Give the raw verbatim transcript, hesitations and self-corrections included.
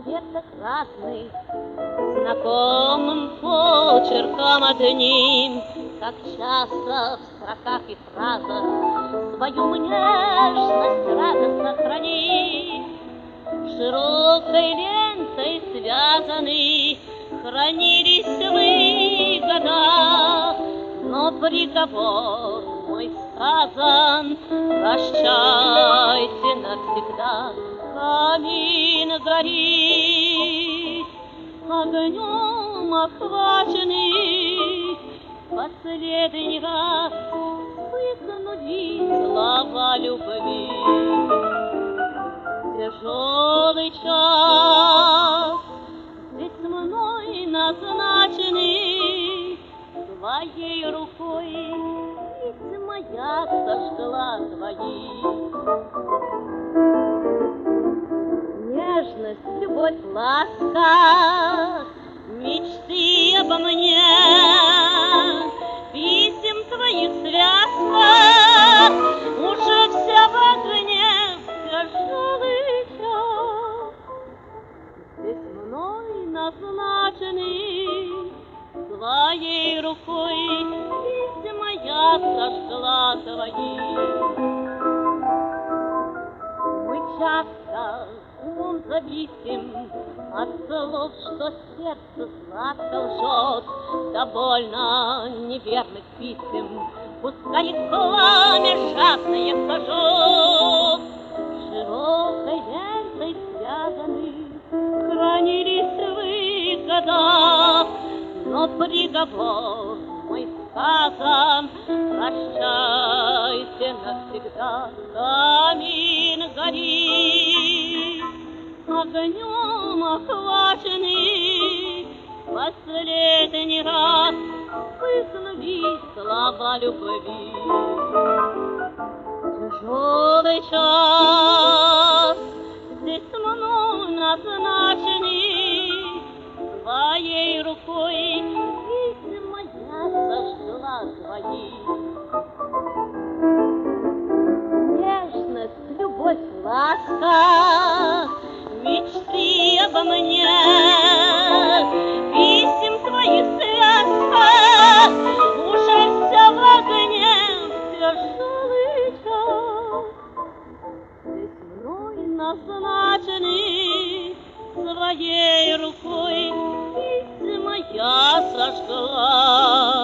веток разных, знакомым почерком одним, как часто в строках и фразах свою нежность радостно хранит. Широкой лентой связаны хранились вы года, но приговор мой сказан: прощайте навсегда. Камин горит, огнем охваченный, последний раз выкнули слова любви. Тяжелый час здесь мной назначенный, твоей рукой ведь моя сожгла твои. Нежность, любовь, ласка, мечты обо мне, писем твоих связка уже вся в огне. Тяжелый час здесь мной назначенный, твоей рукой ведь моя сожгла твои. Мы часто умом зависим от слов, что сердце сладко лжет, довольно неверных писем, пускай их пламя жадное сожжет. Широкой лентой связаны хранились вы года, но приговор мой сказан: прощайте навсегда. Камин горит, огнем охваченный, последний раз высунули слова любви. Тяжелый час здесь мной назначенный, твоей рукой ведь моя сожгла твои. Нежность, любовь, ласка, мечты обо мне, писем твоих связка уже вся в огне. Тяжелый час здесь мной назначенный, своей рукой ведь моя сожгла